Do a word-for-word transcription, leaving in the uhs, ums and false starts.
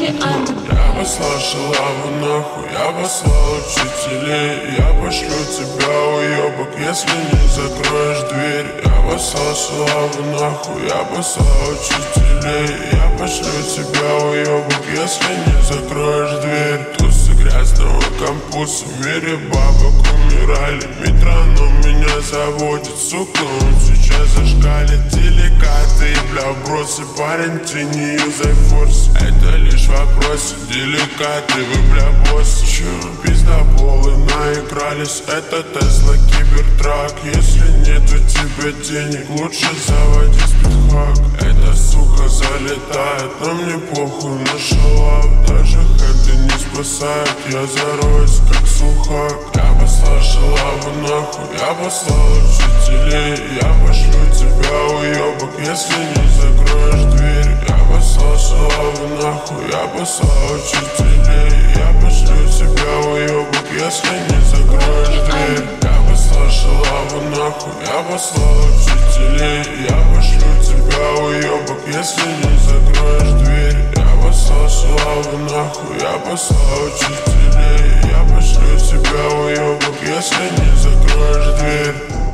Я послал шалаву нахуй, я послал учителей. Я пошлю тебя, уебок, если не закроешь дверь. Я послал шалаву нахуй, я послал учителей. Я пошлю тебя, уебок, если не закроешь дверь. Тусы грязного кампуса, в мире бабок умирали. Метроном меня заводит, сука, он сейчас зашкалит. Деликаты и бля вбросы, парень, ты не юзай форс. Это лишь вопрос, деликаты, вы бля босс. Чё, пиздоболы наигрались, это Тесла Кибертрак. Если нет у тебя денег, лучше заводи спидхак. Эта сука залетает, но мне похуй на шалав. Даже хэнды не спасают, я зароюсь как сухак. Я послал шалаву нахуй, я послал учителей. Я пошлю тебя, уебок, если не закроешь дверь. Я послал шалаву нахуй, я послал учителей. Я пошлю тебя, уебок, если не закроешь дверь. Я послал шалаву нахуй, я послал учителей. Я пошлю тебя, уебок, если не закроешь дверь. Я послал шалаву нахуй, я послал учителей. Я пошлю тебя, уебок, если не закроешь дверь.